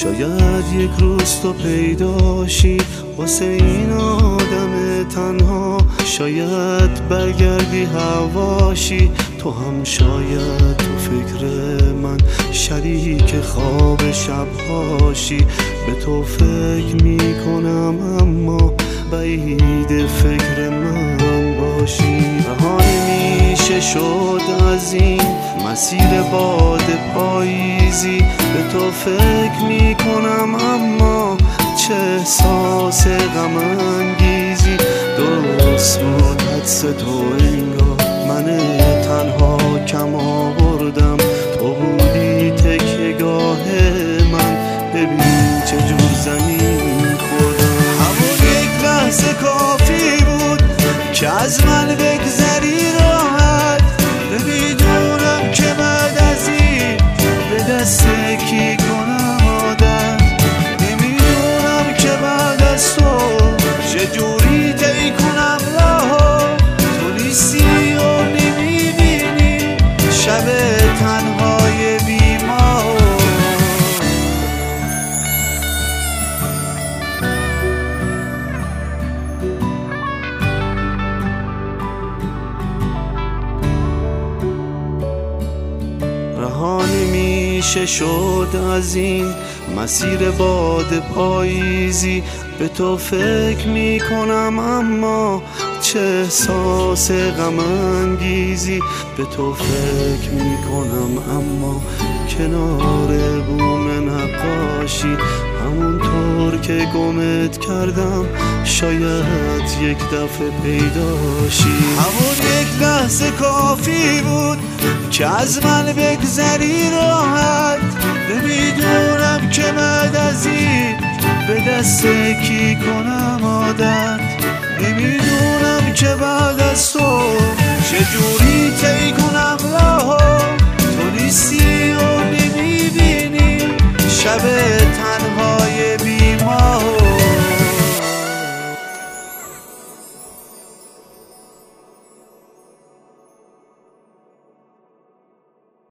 شاید یک روز تو پیداشی واسه این آدم تنها، شاید برگردی هواشی، تو هم شاید تو فکر من شریک خواب شبهاشی. به تو فکر میکنم اما بعید فکر من باشی. رهایی میشه شد از این مسیر باد پاییزی، به تو فکر میکنم اما چه احساس غم انگیزی. درست بود حدس تو انگار من تنها کم آوردم، تو بودی تکیه‌گاه من، ببین چه جور زمین خوردم. همون یک لحظه کافی بود که از من بگذری راحت، نمیدونم که بعد از این به دست کی کنم عادت، نمیدونم که بعد از تو چجوری طی کنم راه. تو نیستی و نمیبینی شب تنهای بیمار. رهانی میشه شد از این مسیر باد پاییزی، به تو فکر میکنم اما چه احساس غم انگیزی. به تو فکر میکنم اما کنار بوم نقاشی، همونطور که گمت کردم شاید یک دفعه پیداشی. همون یک لحظه کافی بود که از من بگذری راحت، نمیدونم که بعد از این به دست کی کنم عادت، نمیدونم که بعد از تو چجوری طی کنم راه. تو نیستی و نمیبینی شب